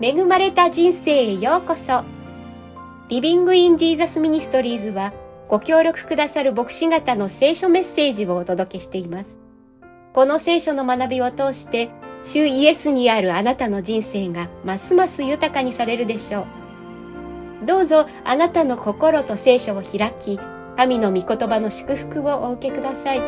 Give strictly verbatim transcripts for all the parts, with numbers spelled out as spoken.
恵まれた人生へようこそ。リビングインジーザスミニストリーズはご協力くださる牧師方の聖書メッセージをお届けしています。この聖書の学びを通して主イエスにあるあなたの人生がますます豊かにされるでしょう。どうぞあなたの心と聖書を開き、神の御言葉の祝福をお受けください。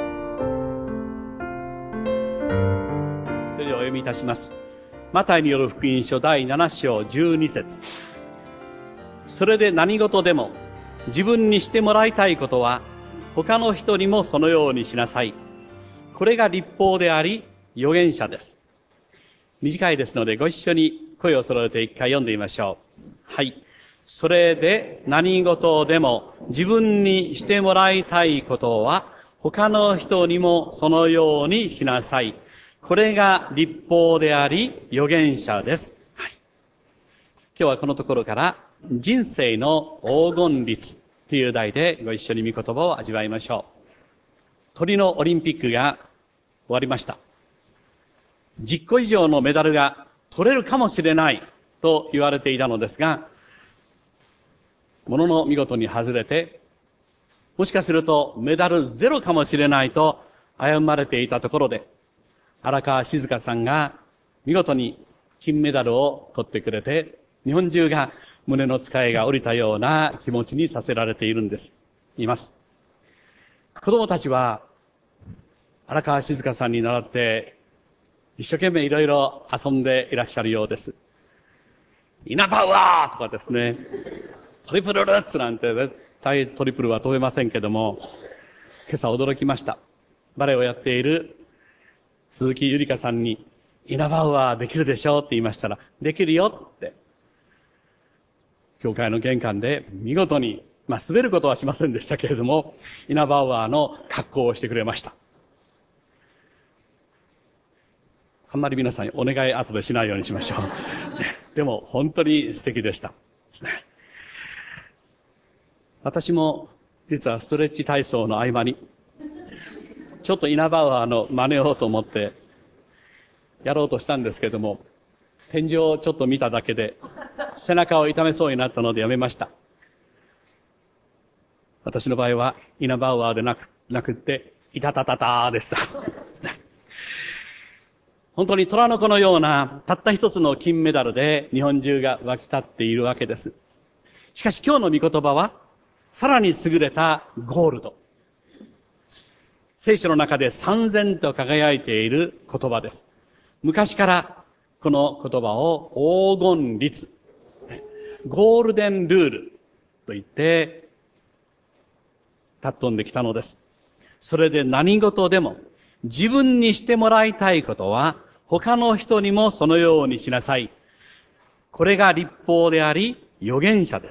それではお読みいたします。マタイによる福音書だいなな章じゅうに節。それで何事でも自分にしてもらいたいことは他の人にもそのようにしなさい。これが律法であり預言者です。短いですのでご一緒に声を揃えて一回読んでみましょう。はい。それで何事でも自分にしてもらいたいことは他の人にもそのようにしなさい。これが律法であり預言者です。はい。今日はこのところから人生の黄金律という題でご一緒に御言葉を味わいましょう。鳥のオリンピックが終わりました。じゅっこ以上のメダルが取れるかもしれないと言われていたのですが、ものの見事に外れて、もしかするとメダルゼロかもしれないと危まれていたところで、荒川静香さんが見事に金メダルを取ってくれて、日本中が胸の使いが降りたような気持ちにさせられているんです。います。子供たちは荒川静香さんに習って一生懸命いろいろ遊んでいらっしゃるようです。イナパワーとかですね、トリプルルッツなんて絶対トリプルは飛べませんけども、今朝驚きました。バレエをやっている鈴木ゆりかさんに、イナバウアーできるでしょうって言いましたら、できるよって。教会の玄関で見事に、まあ滑ることはしませんでしたけれども、イナバウアーの格好をしてくれました。あんまり皆さんお願い後でしないようにしましょう。でも本当に素敵でした。ですね。私も実はストレッチ体操の合間に、ちょっとイナバウアーの真似をと思ってやろうとしたんですけども、天井をちょっと見ただけで背中を痛めそうになったのでやめました。私の場合はイナバウアーでなく、なくって、イタタタタでした。本当に虎の子のようなたった一つの金メダルで日本中が沸き立っているわけです。しかし今日の御言葉はさらに優れたゴールド。聖書の中で燦然と輝いている言葉です。昔からこの言葉を黄金律、ゴールデンルールと言って尊んできたのです。それで何事でも自分にしてもらいたいことは他の人にもそのようにしなさい。これが律法であり預言者です。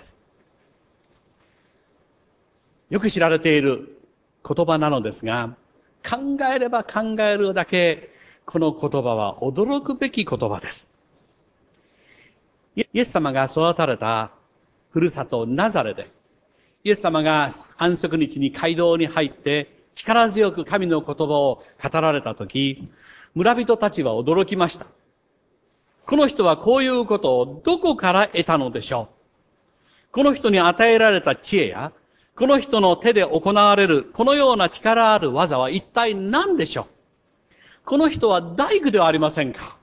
よく知られている言葉なのですが、考えれば考えるだけこの言葉は驚くべき言葉です。イエス様が育たれたふるさとナザレで、イエス様が安息日に街道に入って力強く神の言葉を語られたとき、村人たちは驚きました。この人はこういうことをどこから得たのでしょう。この人に与えられた知恵や、この人の手で行われるこのような力ある技は一体何でしょう。この人は大工ではありませんか。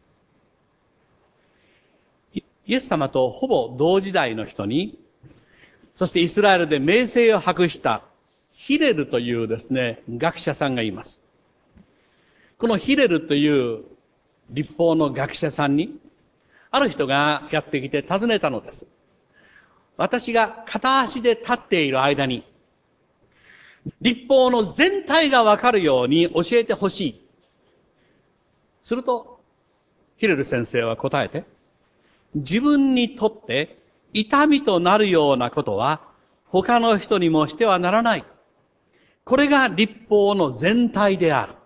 イエス様とほぼ同時代の人に、そしてイスラエルで名声を博したヒレルというですね、学者さんがいます。このヒレルという律法の学者さんに、ある人がやってきて尋ねたのです。私が片足で立っている間に、律法の全体がわかるように教えてほしい。すると、ヒレル先生は答えて、自分にとって痛みとなるようなことは他の人にもしてはならない。これが律法の全体である。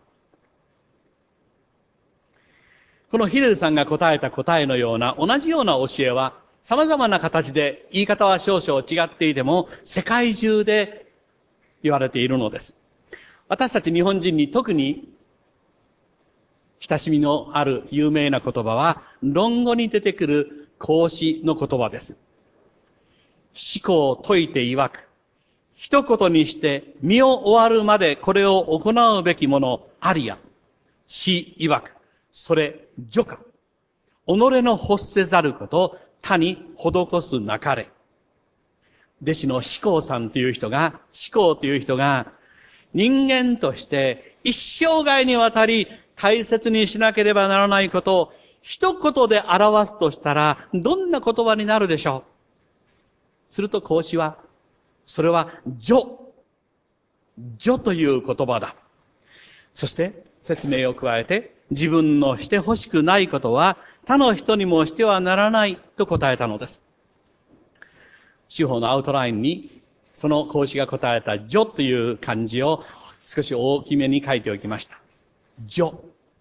このヒレルさんが答えた答えのような同じような教えは様々な形で言い方は少々違っていても世界中で言われているのです。私たち日本人に特に親しみのある有名な言葉は論語に出てくる孔子の言葉です。思考を説いて曰く、一言にして身を終わるまでこれを行うべきものありや。子曰く、それ、序か。己の欲せざること、他に施すなかれ。弟子の志功さんという人が、志功という人が、人間として一生涯にわたり大切にしなければならないことを一言で表すとしたら、どんな言葉になるでしょう。すると孔子は、それは、序。序という言葉だ。そして、説明を加えて、自分のしてほしくないことは、他の人にもしてはならないと答えたのです。司法のアウトラインに、その孔子が答えた序という漢字を少し大きめに書いておきました。序。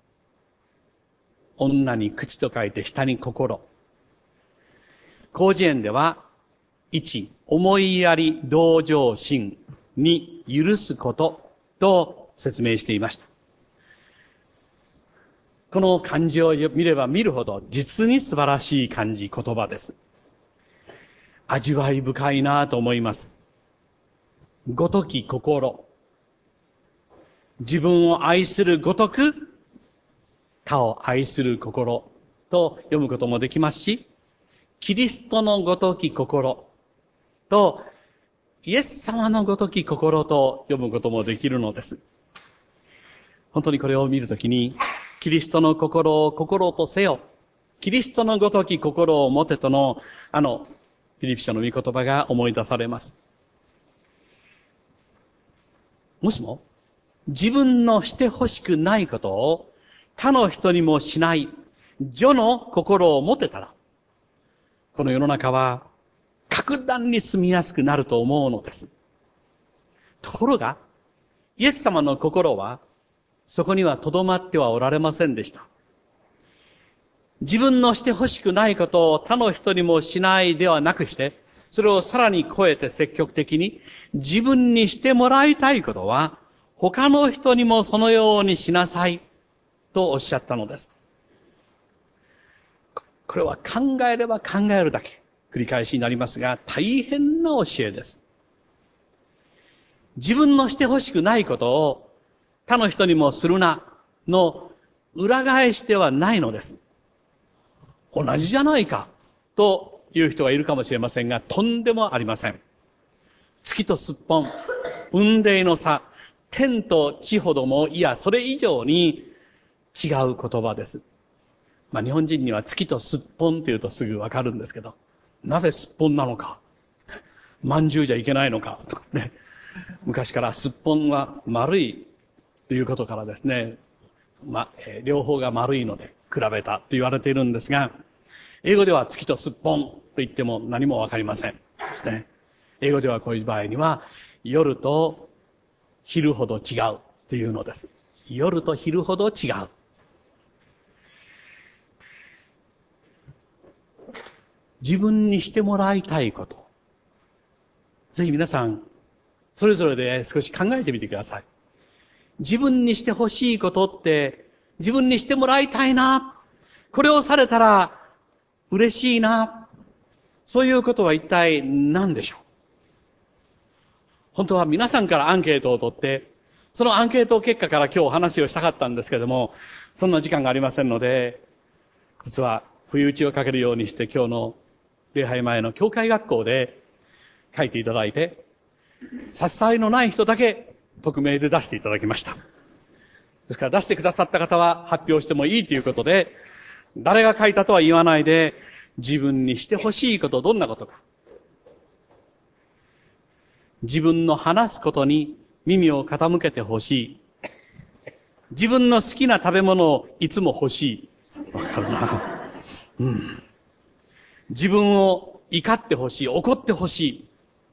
女に口と書いて下に心。広辞苑では、いち、思いやり同情心。に、許すことと説明していました。この漢字を見れば見るほど実に素晴らしい漢字、言葉です。味わい深いなと思います。ごとき心。自分を愛するごとく、他を愛する心と読むこともできますし、キリストのごとき心と、イエス様のごとき心と読むこともできるのです。本当にこれを見るときに、キリストの心を心とせよ。キリストのごとき心を持てとの、あの、フィリピ書の御言葉が思い出されます。もしも、自分のして欲しくないことを他の人にもしない、序の心を持てたら、この世の中は格段に住みやすくなると思うのです。ところが、イエス様の心は、そこには留まってはおられませんでした。自分のして欲しくないことを他の人にもしないではなくして、それをさらに超えて積極的に自分にしてもらいたいことは、他の人にもそのようにしなさいとおっしゃったのです。これは考えれば考えるだけ、繰り返しになりますが、大変な教えです。自分のして欲しくないことを他の人にもするなの裏返しではないのです。同じじゃないかという人がいるかもしれませんが、とんでもありません。月とすっぽん、雲泥の差、天と地ほども、いや、それ以上に違う言葉です。まあ日本人には月とすっぽんというとすぐわかるんですけど、なぜすっぽんなのか、まんじゅうじゃいけないのか、とかですね。昔からすっぽんは丸いということからですね、ま、えー、両方が丸いので比べたと言われているんですが、英語では月とすっぽんと言っても何もわかりませんですね。英語ではこういう場合には、夜と昼ほど違うというのです。夜と昼ほど違う。自分にしてもらいたいこと。ぜひ皆さん、それぞれで少し考えてみてください。自分にしてほしいことって、自分にしてもらいたいな。これをされたら嬉しいな。そういうことは一体何でしょう。本当は皆さんからアンケートを取って、そのアンケート結果から今日お話をしたかったんですけども、そんな時間がありませんので、実は不意打ちをかけるようにして今日の礼拝前の教会学校で書いていただいて、差し障りのない人だけ匿名で出していただきました。ですから出してくださった方は発表してもいいということで、誰が書いたとは言わないで、自分にしてほしいこと、どんなことか。自分の話すことに耳を傾けてほしい。自分の好きな食べ物をいつも欲しい。わかるな。うん。自分を怒ってほしい、怒ってほしい。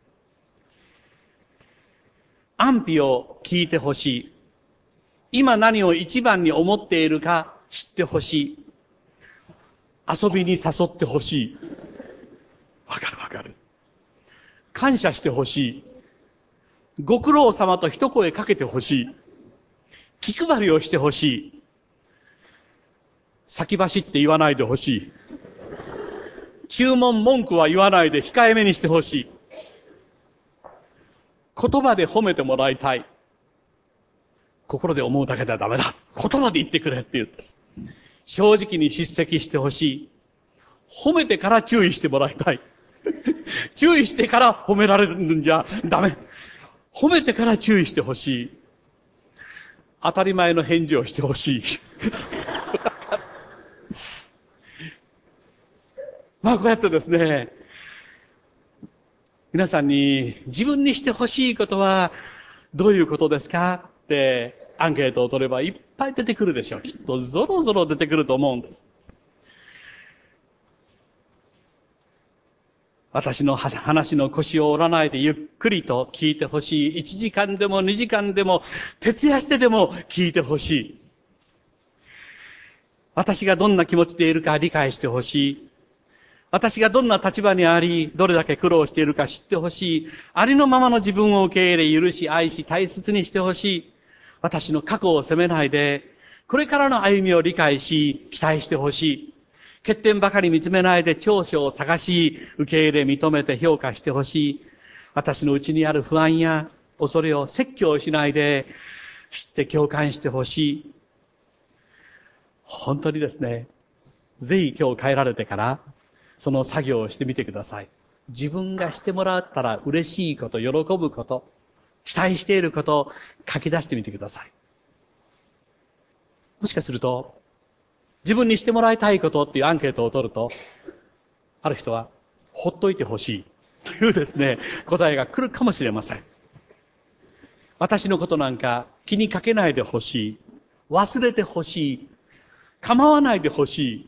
安否を聞いてほしい。今何を一番に思っているか知ってほしい。遊びに誘ってほしい。わかるわかる。感謝してほしい。ご苦労様と一声かけてほしい。気配りをしてほしい。先走って言わないでほしい。 注文文句は言わないで控えめにしてほしい。言葉で褒めてもらいたい。心で思うだけではダメだ。言葉で言ってくれって言うんです。正直に叱責してほしい。褒めてから注意してもらいたい。注意してから褒められるんじゃダメ。褒めてから注意してほしい。当たり前の返事をしてほしい。まあこうやってですね、皆さんに自分にしてほしいことはどういうことですかってアンケートを取ればいっぱい出てくるでしょう。きっとゾロゾロ出てくると思うんです。私の話の腰を折らないでゆっくりと聞いてほしい。いちじかんでもにじかんでも徹夜してでも聞いてほしい。私がどんな気持ちでいるか理解してほしい。私がどんな立場にあり、どれだけ苦労しているか知ってほしい。ありのままの自分を受け入れ、許し、愛し、大切にしてほしい。私の過去を責めないで、これからの歩みを理解し、期待してほしい。欠点ばかり見つめないで長所を探し、受け入れ、認めて評価してほしい。私の内にある不安や恐れを説教しないで、知って共感してほしい。本当にですね、ぜひ今日帰られてから、その作業をしてみてください。自分がしてもらったら嬉しいこと、喜ぶこと、期待していることを書き出してみてください。もしかすると、自分にしてもらいたいことっていうアンケートを取ると、ある人は、ほっといてほしいというですね、答えが来るかもしれません。私のことなんか気にかけないでほしい。忘れてほしい。構わないでほしい。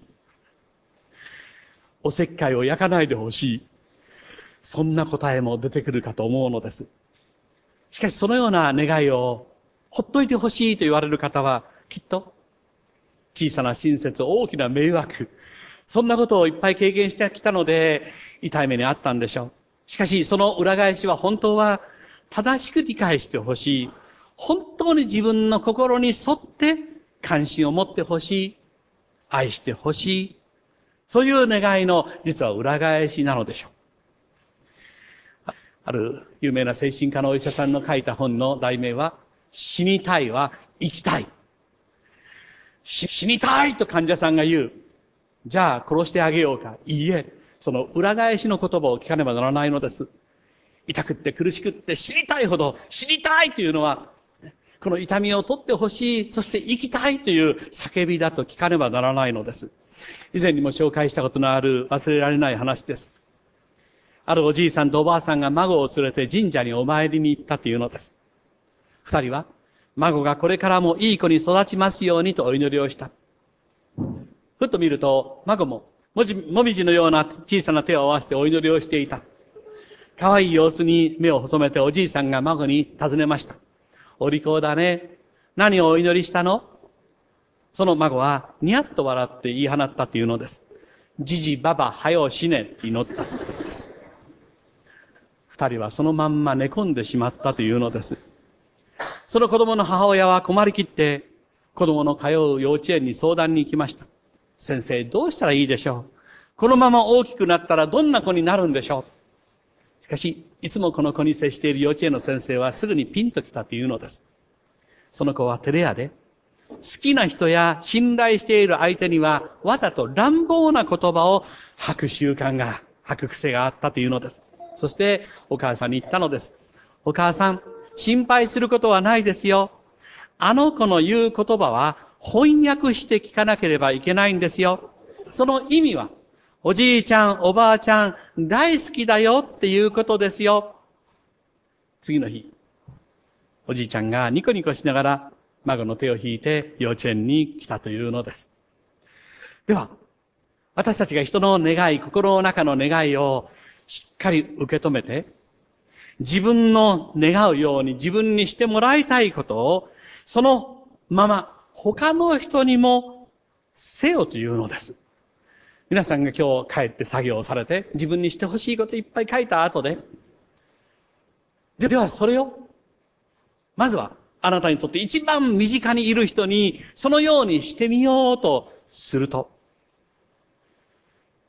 おせっかいを焼かないでほしい。そんな答えも出てくるかと思うのです。しかしそのような願いをほっといてほしいと言われる方はきっと小さな親切、大きな迷惑、そんなことをいっぱい経験してきたので痛い目にあったんでしょう。しかしその裏返しは本当は正しく理解してほしい。本当に自分の心に沿って関心を持ってほしい。愛してほしい。そういう願いの実は裏返しなのでしょう。ある有名な精神科のお医者さんの書いた本の題名は、死にたいは生きたい。死にたいと患者さんが言う。じゃあ殺してあげようか。いいえ、その裏返しの言葉を聞かねばならないのです。痛くって苦しくって死にたいほど死にたいというのは、この痛みを取ってほしい、そして生きたいという叫びだと聞かねばならないのです。以前にも紹介したことのある忘れられない話です。あるおじいさんとおばあさんが孫を連れて神社にお参りに行ったというのです。二人は孫がこれからもいい子に育ちますようにとお祈りをした。ふっと見ると孫ももじ、もみじのような小さな手を合わせてお祈りをしていた。可愛い様子に目を細めておじいさんが孫に尋ねました。お利口だね。何をお祈りしたの？その孫はニヤッと笑って言い放ったというのです。じじばばはよ死ねって祈ったというのです。二人はそのまんま寝込んでしまったというのです。その子供の母親は困りきって子供の通う幼稚園に相談に行きました。先生、どうしたらいいでしょう？このまま大きくなったらどんな子になるんでしょう？しかし、いつもこの子に接している幼稚園の先生はすぐにピンときたというのです。その子は照れ屋で、好きな人や信頼している相手にはわざと乱暴な言葉を吐く習慣が、吐く癖があったというのです。そしてお母さんに言ったのです。お母さん、心配することはないですよ。あの子の言う言葉は翻訳して聞かなければいけないんですよ。その意味は、おじいちゃん、おばあちゃん、大好きだよっていうことですよ。次の日、おじいちゃんがニコニコしながら孫の手を引いて幼稚園に来たというのです。では、私たちが人の願い、心の中の願いをしっかり受け止めて、自分の願うように自分にしてもらいたいことを、そのまま他の人にもせよというのです。皆さんが今日帰って作業をされて、自分にしてほしいこといっぱい書いた後で、で、ではそれを、まずはあなたにとって一番身近にいる人にそのようにしてみようとすると、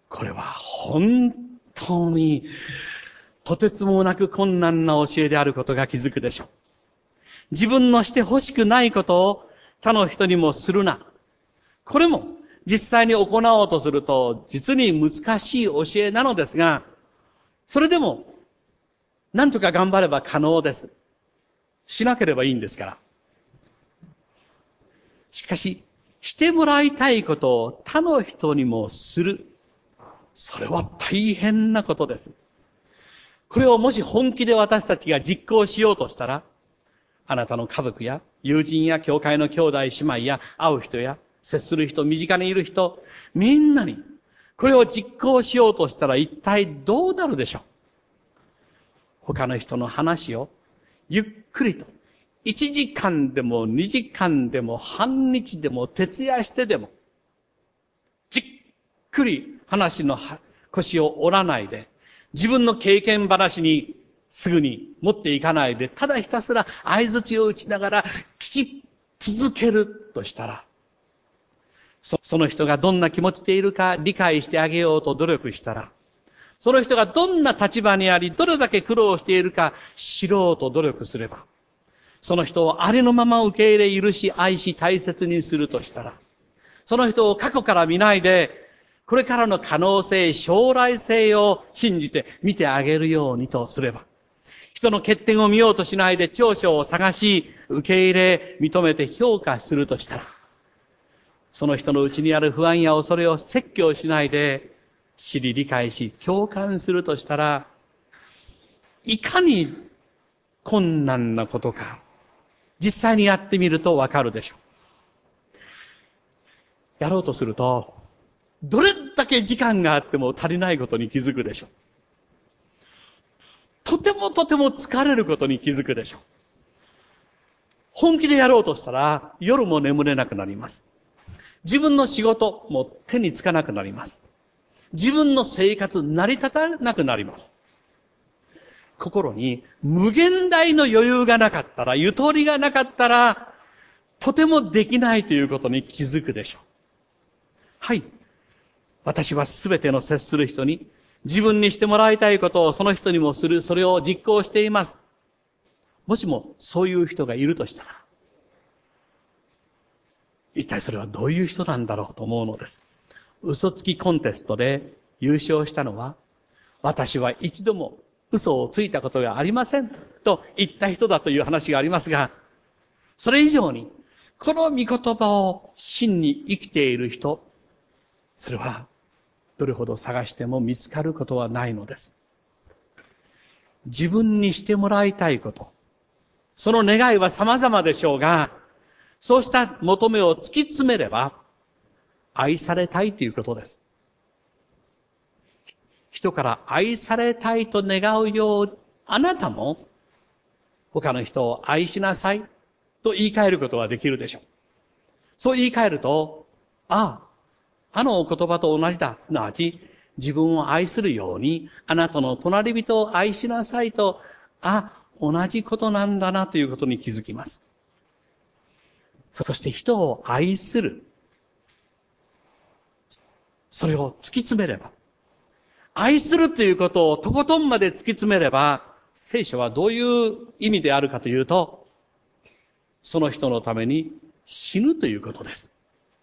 これは本当にとてつもなく困難な教えであることが気づくでしょう。自分のして欲しくないことを他の人にもするな。これも実際に行おうとすると実に難しい教えなのですが、それでも何とか頑張れば可能です。しなければいいんですから。しかし、してもらいたいことを他の人にもする。それは大変なことです。これをもし本気で私たちが実行しようとしたら、あなたの家族や友人や教会の兄弟姉妹や会う人や接する人、身近にいる人、みんなにこれを実行しようとしたら一体どうなるでしょう。他の人の話をゆっくりといちじかんでもにじかんでも半日でも徹夜してでもじっくり話の腰を折らないで、自分の経験話にすぐに持っていかないで、ただひたすら相槌を打ちながら聞き続けるとしたら、そ, その人がどんな気持ちでいるか理解してあげようと努力したら、その人がどんな立場にあり、どれだけ苦労しているか知ろうと努力すれば、その人をありのまま受け入れ、許し、愛し、大切にするとしたら、その人を過去から見ないで、これからの可能性、将来性を信じて見てあげるようにとすれば、人の欠点を見ようとしないで長所を探し、受け入れ、認めて評価するとしたら、その人のうちにある不安や恐れを説教しないで、知り理解し、共感するとしたら、いかに困難なことか、実際にやってみるとわかるでしょう。やろうとすると、どれだけ時間があっても足りないことに気づくでしょう。とてもとても疲れることに気づくでしょう。本気でやろうとしたら夜も眠れなくなります。自分の仕事も手につかなくなります。自分の生活成り立たなくなります。心に無限大の余裕がなかったら、ゆとりがなかったら、とてもできないということに気づくでしょう。はい。私はすべての接する人に自分にしてもらいたいことをその人にもする、それを実行しています。もしもそういう人がいるとしたら、一体それはどういう人なんだろうと思うのです。嘘つきコンテストで優勝したのは、私は一度も嘘をついたことがありませんと言った人だという話がありますが、それ以上にこの御言葉を真に生きている人、それはどれほど探しても見つかることはないのです。自分にしてもらいたいこと、その願いは様々でしょうが、そうした求めを突き詰めれば、愛されたいということです。人から愛されたいと願うよう、あなたも他の人を愛しなさいと言い換えることはできるでしょう。そう言い換えると、ああ、あのお言葉と同じだ。すなわち、自分を愛するように、あなたの隣人を愛しなさいと、あ、同じことなんだなということに気づきます。そして人を愛する。それを突き詰めれば、愛するということをとことんまで突き詰めれば、聖書はどういう意味であるかというと、その人のために死ぬということです。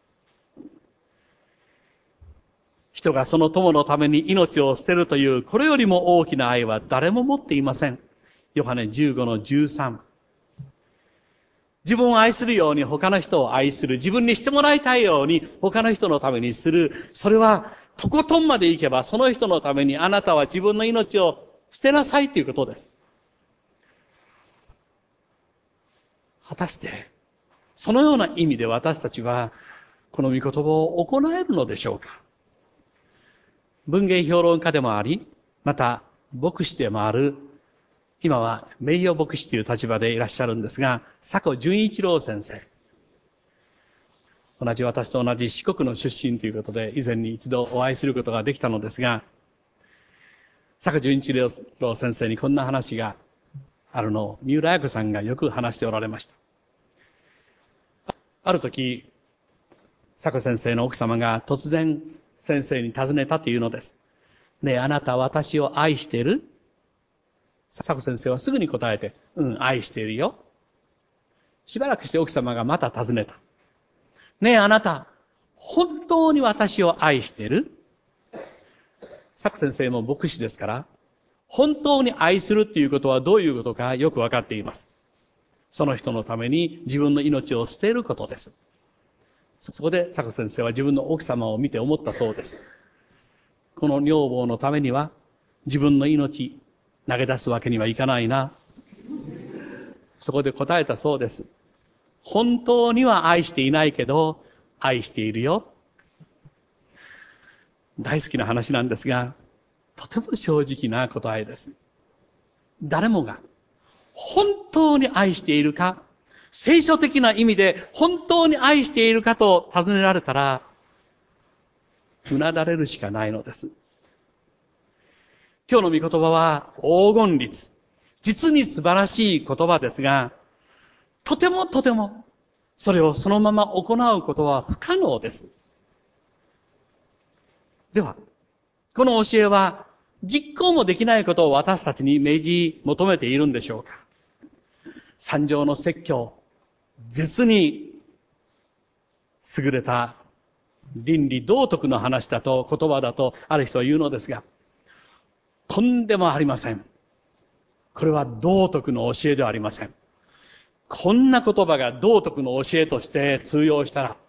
人がその友のために命を捨てるという、これよりも大きな愛は誰も持っていません。ヨハネじゅうごのじゅうさん。自分を愛するように他の人を愛する。自分にしてもらいたいように他の人のためにする。それはとことんまでいけばその人のためにあなたは自分の命を捨てなさいということです。果たしてそのような意味で私たちはこの御言葉を行えるのでしょうか。文芸評論家でもあり、また牧師でもある、今は名誉牧師という立場でいらっしゃるんですが、佐古純一郎先生。同じ私と同じ四国の出身ということで、以前に一度お会いすることができたのですが、佐古純一郎先生にこんな話があるのを、三浦綾子さんがよく話しておられました。ある時、佐古先生の奥様が突然先生に尋ねたというのです。ねえ、あなた私を愛している？佐子先生はすぐに答えて、うん、愛しているよ。しばらくして奥様がまた尋ねた。ねえ、あなた、本当に私を愛している？佐子先生も牧師ですから、本当に愛するっていうことはどういうことかよくわかっています。その人のために自分の命を捨てることです。そこで佐子先生は自分の奥様を見て思ったそうです。この女房のためには自分の命投げ出すわけにはいかないな。そこで答えたそうです。本当には愛していないけど、愛しているよ。大好きな話なんですが、とても正直な答えです。誰もが本当に愛しているか、聖書的な意味で本当に愛しているかと尋ねられたら、うなだれるしかないのです。今日の御言葉は黄金律。実に素晴らしい言葉ですが、とてもとてもそれをそのまま行うことは不可能です。では、この教えは実行もできないことを私たちに命じ求めているんでしょうか？三条の説教、実に優れた倫理道徳の話だと言葉だとある人は言うのですが、とんでもありません。これは道徳の教えではありません。こんな言葉が道徳の教えとして通用したら、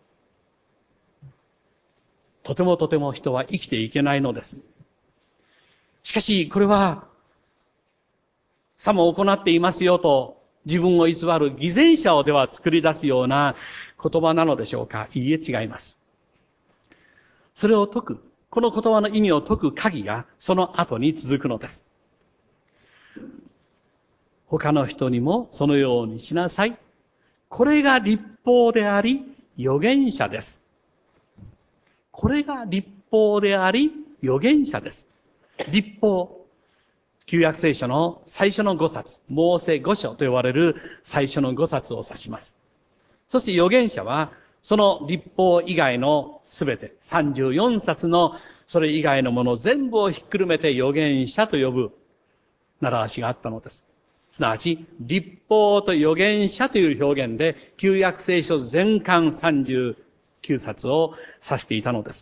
とてもとても人は生きていけないのです。しかし、これは、さも行っていますよと、自分を偽る偽善者をでは作り出すような言葉なのでしょうか？いいえ、違います。それを解く、この言葉の意味を解く鍵が、その後に続くのです。他の人にもそのようにしなさい。これが律法であり、預言者です。これが律法であり、預言者です。律法。旧約聖書の最初の五冊、モーセ五書と呼ばれる最初の五冊を指します。そして預言者は、その律法以外のすべて、さんじゅうよんさつのそれ以外のもの全部をひっくるめて預言者と呼ぶ習わしがあったのです。すなわち、律法と預言者という表現で、旧約聖書全巻さんじゅうきゅうさつを指していたのです。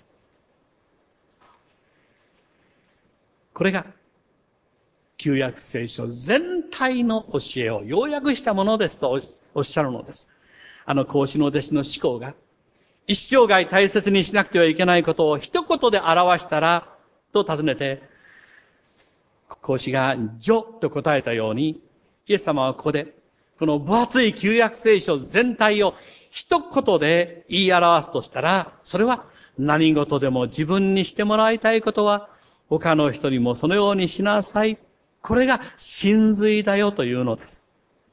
これが、旧約聖書全体の教えを要約したものですとおっしゃるのです。あの孔子の弟子の司calが、一生涯大切にしなくてはいけないことを一言で表したら、と尋ねて、孔子が、序と答えたように、イエス様はここで、この分厚い旧約聖書全体を一言で言い表すとしたら、それは何事でも自分にしてもらいたいことは、他の人にもそのようにしなさい。これが真髄だよというのです。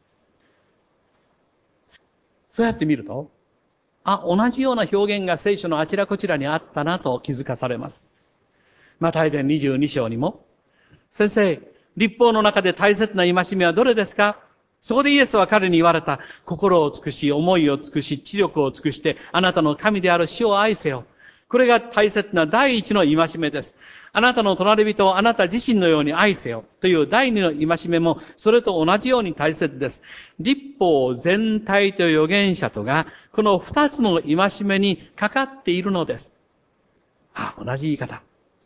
そうやって見ると、あ、同じような表現が聖書のあちらこちらにあったなと気づかされます。マタイ伝にじゅうに章にも、先生、律法の中で大切な戒めはどれですか？そこでイエスは彼に言われた。心を尽くし、思いを尽くし、知力を尽くして、あなたの神である主を愛せよ。これが大切な第一の戒めです。あなたの隣人をあなた自身のように愛せよ。という第二の戒めも、それと同じように大切です。律法全体と預言者とが、この二つの戒めにかかっているのです。あ、同じ言い方。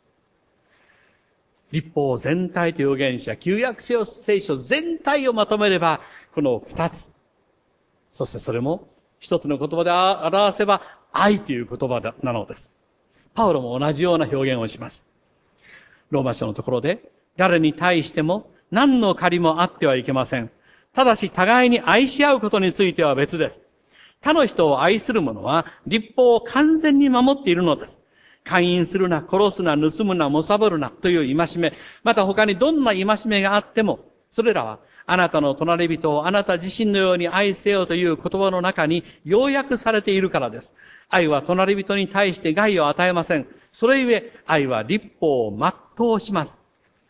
律法全体と預言者、旧約聖書全体をまとめれば、この二つ。そしてそれも一つの言葉で表せば、愛という言葉なのです。パウロも同じような表現をします。ローマ書のところで、誰に対しても何の借りもあってはいけません。ただし互いに愛し合うことについては別です。他の人を愛する者は律法を完全に守っているのです。姦淫するな、殺すな、盗むな、貪るなという戒め、また他にどんな戒めがあっても、それらはあなたの隣人をあなた自身のように愛せよという言葉の中に要約されているからです。愛は隣人に対して害を与えません。それゆえ、愛は律法を全うします。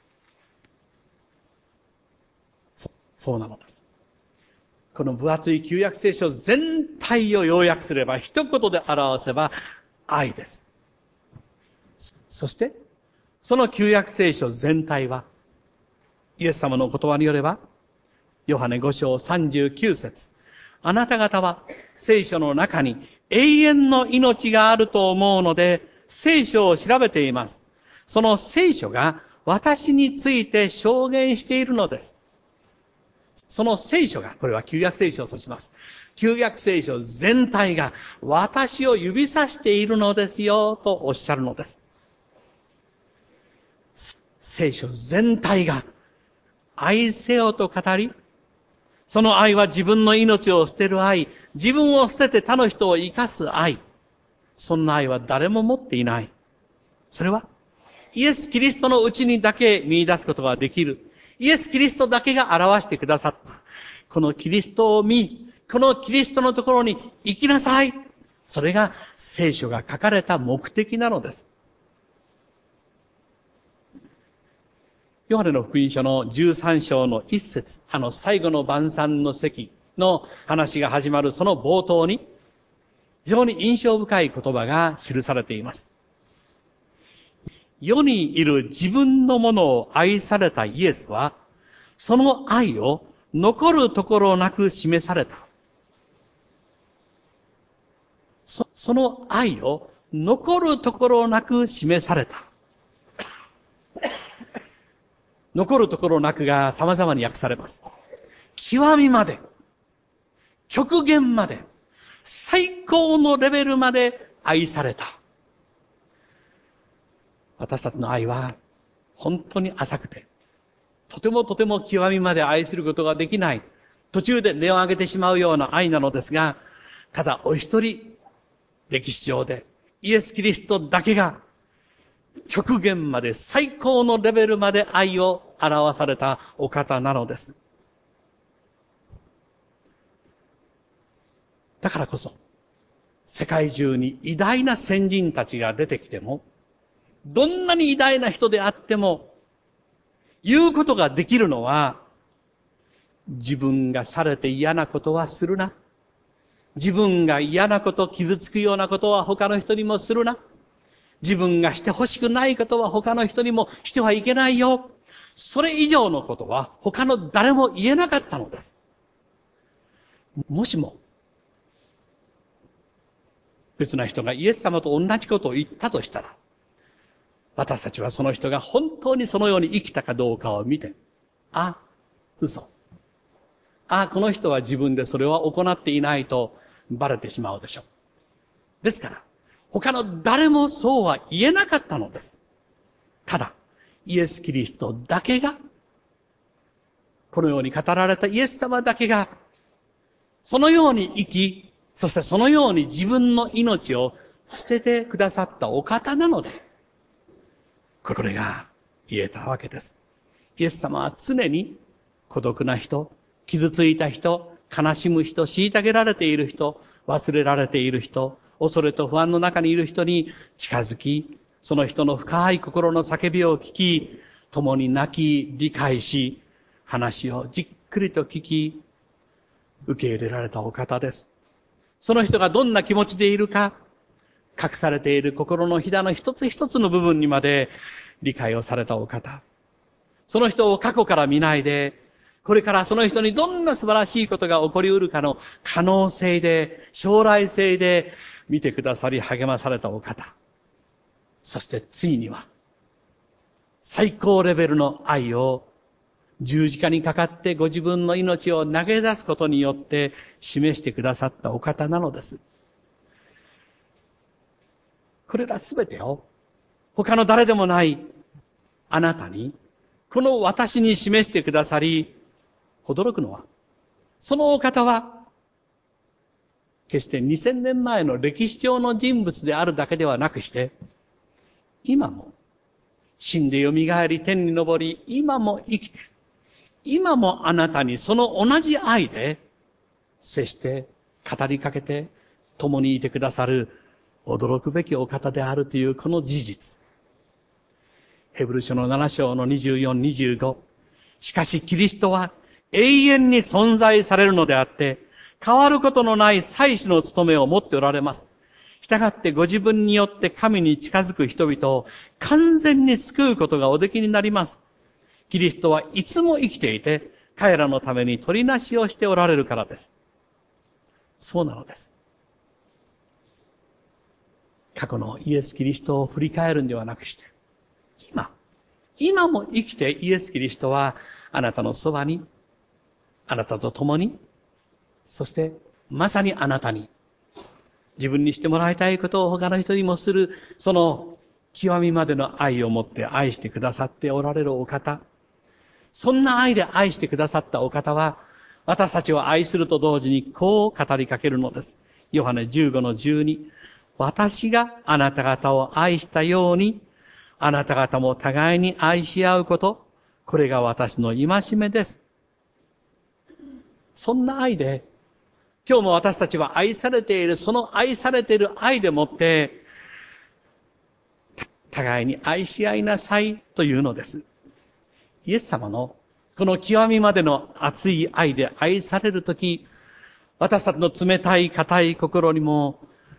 そ、そうなのです。この分厚い旧約聖書全体を要約すれば、一言で表せば愛です。 そして、その旧約聖書全体は、イエス様の言葉によれば、ヨハネご章さんじゅうきゅう節、あなた方は聖書の中に永遠の命があると思うので、聖書を調べています。その聖書が私について証言しているのです。その聖書が、これは旧約聖書とします。旧約聖書全体が私を指さしているのですよ、とおっしゃるのです。聖書全体が愛せよと語り、その愛は自分の命を捨てる愛、自分を捨てて他の人を生かす愛。そんな愛は誰も持っていない。それは、イエス・キリストのうちにだけ見出すことができる。イエス・キリストだけが表してくださった。このキリストを見、このキリストのところに生きなさい。それが聖書が書かれた目的なのです。ヨハネの福音書のじゅうさん章の一節、あの最後の晩餐の席の話が始まるその冒頭に、非常に印象深い言葉が記されています。世にいる自分のものを愛されたイエスは、その愛を残るところなく示された。そ, その愛を残るところなく示された。残るところなくが様々に訳されます。極みまで、極限まで、最高のレベルまで愛された。私たちの愛は本当に浅くて、とてもとても極みまで愛することができない、途中で値を上げてしまうような愛なのですが、ただお一人、歴史上でイエス・キリストだけが極限まで最高のレベルまで愛を表されたお方なのです。だからこそ、世界中に偉大な先人たちが出てきても、どんなに偉大な人であっても、言うことができるのは、自分がされて嫌なことはするな。自分が嫌なこと、傷つくようなことは他の人にもするな。自分がしてほしくないことは他の人にもしてはいけないよ。それ以上のことは他の誰も言えなかったのです。もしも、別な人がイエス様と同じことを言ったとしたら、私たちはその人が本当にそのように生きたかどうかを見て、あ、嘘。あ、この人は自分でそれは行っていないとバレてしまうでしょう。ですから、他の誰もそうは言えなかったのです。ただ、イエス・キリストだけが、このように語られたイエス様だけが、そのように生き、そしてそのように自分の命を捨ててくださったお方なので、これが言えたわけです。イエス様は常に孤独な人、傷ついた人、悲しむ人、虐げられている人、忘れられている人、恐れと不安の中にいる人に近づき、その人の深い心の叫びを聞き、共に泣き、理解し、話をじっくりと聞き、受け入れられたお方です。その人がどんな気持ちでいるか、隠されている心のひだの一つ一つの部分にまで理解をされたお方。その人を過去から見ないで、これからその人にどんな素晴らしいことが起こりうるかの可能性で、将来性で見てくださり励まされたお方。そしてついには、最高レベルの愛を十字架にかかってご自分の命を投げ出すことによって示してくださったお方なのです。これらすべてを他の誰でもないあなたに、この私に示してくださり、驚くのは、そのお方は、決してにせんねんまえの歴史上の人物であるだけではなくして、今も死んで蘇り天に昇り、今も生きて、今もあなたにその同じ愛で接して語りかけて共にいてくださる驚くべきお方であるというこの事実。ヘブル書のなな章のにじゅうよん、にじゅうご。しかしキリストは永遠に存在されるのであって、変わることのない祭司の務めを持っておられます。 従ってご自分によって神に近づく人々を完全に救うことがおできになります。キリストはいつも生きていて、彼らのために取りなしをしておられるからです。そうなのです。過去のイエス・キリストを振り返るんではなくして、今、今も生きてイエス・キリストはあなたのそばに、あなたと共に、そしてまさにあなたに、自分にしてもらいたいことを他の人にもする、その極みまでの愛を持って愛してくださっておられるお方。そんな愛で愛してくださったお方は、私たちを愛すると同時にこう語りかけるのです。ヨハネじゅうごのじゅうに。私があなた方を愛したように、あなた方も互いに愛し合うこと、これが私の戒めです。そんな愛で、今日も私たちは愛されている、その愛されている愛でもって、互いに愛し合いなさいというのです。イエス様のこの極みまでの熱い愛で愛されるとき、私たちの冷たい固い心にも、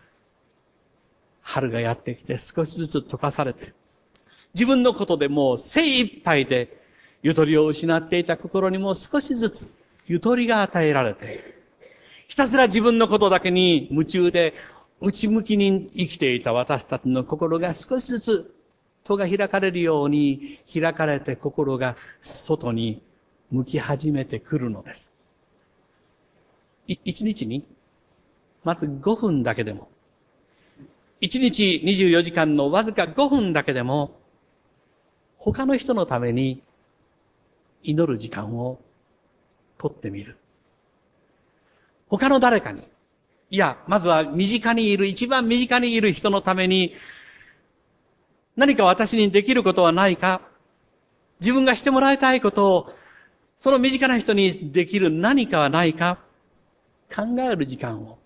春がやってきて少しずつ溶かされて、自分のことでもう精一杯でゆとりを失っていた心にも少しずつゆとりが与えられて、ひたすら自分のことだけに夢中で内向きに生きていた私たちの心が少しずつ戸が開かれるように開かれて心が外に向き始めてくるのです。い一日にまずごふんだけでも、一日にじゅうよじかんのわずかごふんだけでも、他の人のために祈る時間を取ってみる。他の誰かに、いや、まずは身近にいる、一番身近にいる人のために、何か私にできることはないか、自分がしてもらいたいことを、その身近な人にできる何かはないか、考える時間を、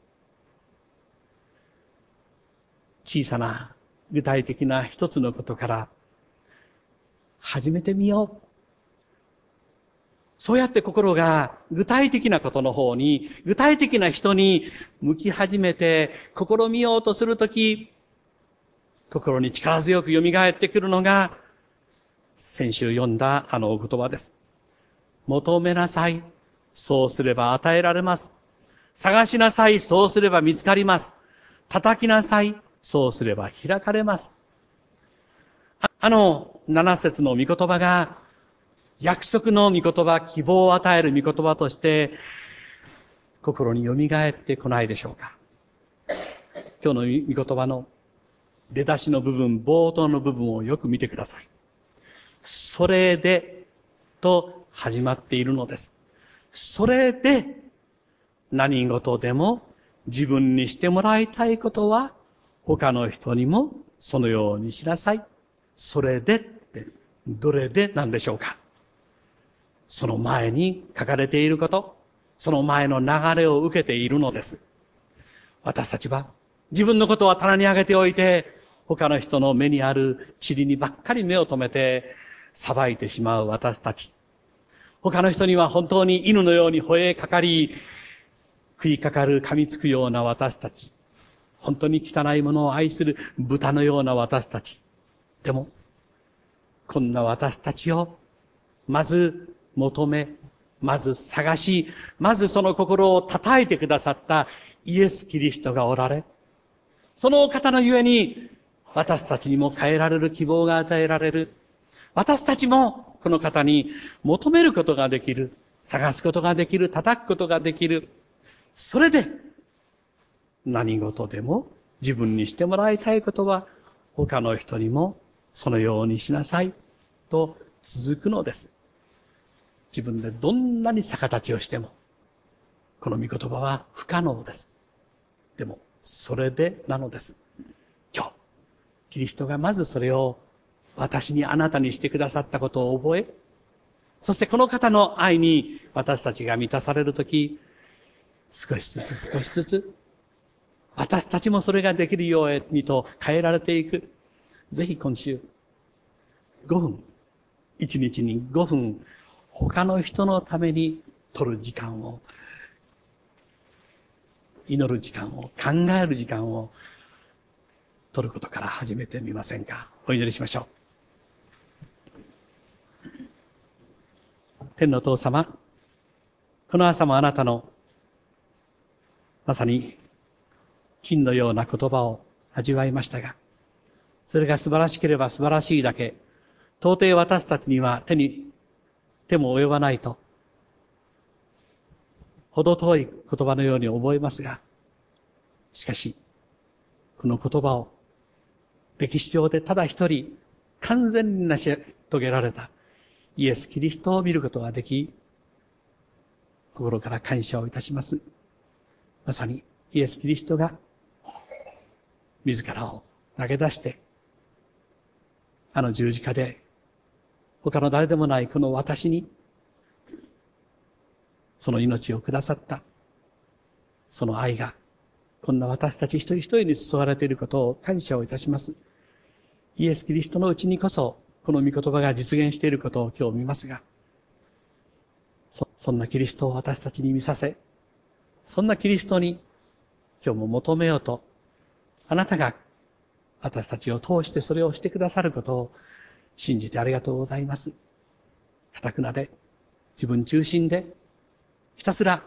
小さな具体的な一つのことから始めてみよう。そうやって心が具体的なことの方に、具体的な人に向き始めて試みようとするとき、心に力強く蘇ってくるのが、先週読んだあのお言葉です。求めなさい。そうすれば与えられます。探しなさい。そうすれば見つかります。叩きなさい。そうすれば開かれます。あ, あの七節の御言葉が、約束の御言葉、希望を与える御言葉として、心に蘇ってこないでしょうか。今日の御言葉の出だしの部分、冒頭の部分をよく見てください。それで、と始まっているのです。それで、何事でも自分にしてもらいたいことは、他の人にもそのようにしなさい。それでって、どれでなんでしょうか。その前に書かれていること、その前の流れを受けているのです。私たちは自分のことは棚に上げておいて、他の人の目にある塵にばっかり目を留めて裁いてしまう私たち。他の人には本当に犬のように吠えかかり、食いかかる噛みつくような私たち。本当に汚いものを愛する豚のような私たち。でも、こんな私たちを、まず求め、まず探し、まずその心を叩いてくださったイエス・キリストがおられ、そのお方のゆえに、私たちにも変えられる希望が与えられる。私たちもこの方に求めることができる。探すことができる。叩くことができる。それで、何事でも自分にしてもらいたいことは他の人にもそのようにしなさいと続くのです。自分でどんなに逆立ちをしてもこの御言葉は不可能です。でもそれでなのです。今日キリストがまずそれを私にあなたにしてくださったことを覚え、そしてこの方の愛に私たちが満たされるとき、少しずつ少しずつ私たちもそれができるようにと変えられていく。ぜひ今週、ごふん、一日にごふん、他の人のために取る時間を、祈る時間を、考える時間を取ることから始めてみませんか。お祈りしましょう。天のお父様、この朝もあなたのまさに金のような言葉を味わいましたが、それが素晴らしければ素晴らしいだけ、到底私たちには手に、手も及ばないと、ほど遠い言葉のように覚えますが、しかし、この言葉を歴史上でただ一人完全に成し遂げられたイエス・キリストを見ることができ、心から感謝をいたします。まさにイエス・キリストが自らを投げ出して、あの十字架で他の誰でもないこの私にその命をくださった、その愛がこんな私たち一人一人に注がれていることを感謝をいたします。イエス・キリストのうちにこそこの御言葉が実現していることを今日見ますが、そ, そんなキリストを私たちに見させ、そんなキリストに今日も求めようと、あなたが私たちを通してそれをしてくださることを信じてありがとうございます。堅くなで、自分中心で、ひたすら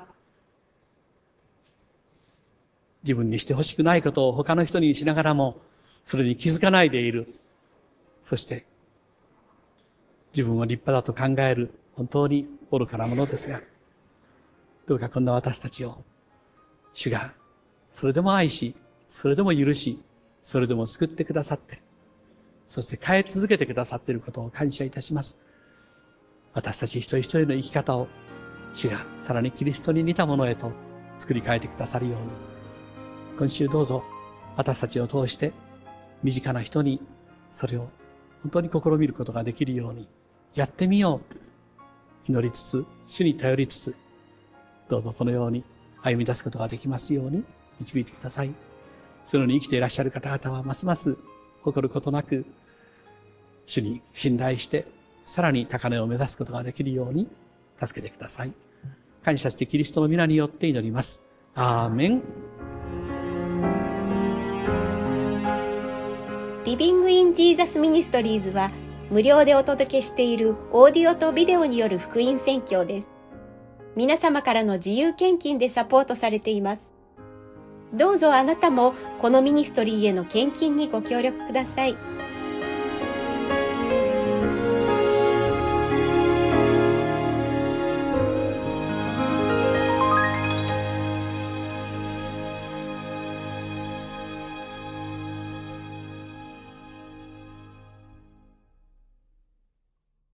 自分にしてほしくないことを他の人にしながらも、それに気づかないでいる。そして、自分を立派だと考える、本当に愚かなものですが、どうかこんな私たちを、主が、それでも愛し、それでも許し、それでも救ってくださって、そして変え続けてくださっていることを感謝いたします。私たち一人一人の生き方を、主がさらにキリストに似たものへと作り変えてくださるように、今週どうぞ私たちを通して身近な人にそれを本当に試みることができるようにやってみよう。祈りつつ、主に頼りつつ、どうぞそのように歩み出すことができますように導いてください。そのように生きていらっしゃる方々はますます誇ることなく、主に信頼してさらに高値を目指すことができるように助けてください。感謝してキリストの皆によって祈ります。アーメン。 リビングインジーザスミニストリーズは無料でお届けしているオーディオとビデオによる福音宣教です。皆様からの自由献金でサポートされています。どうぞあなたもこのミニストリーへの献金にご協力ください。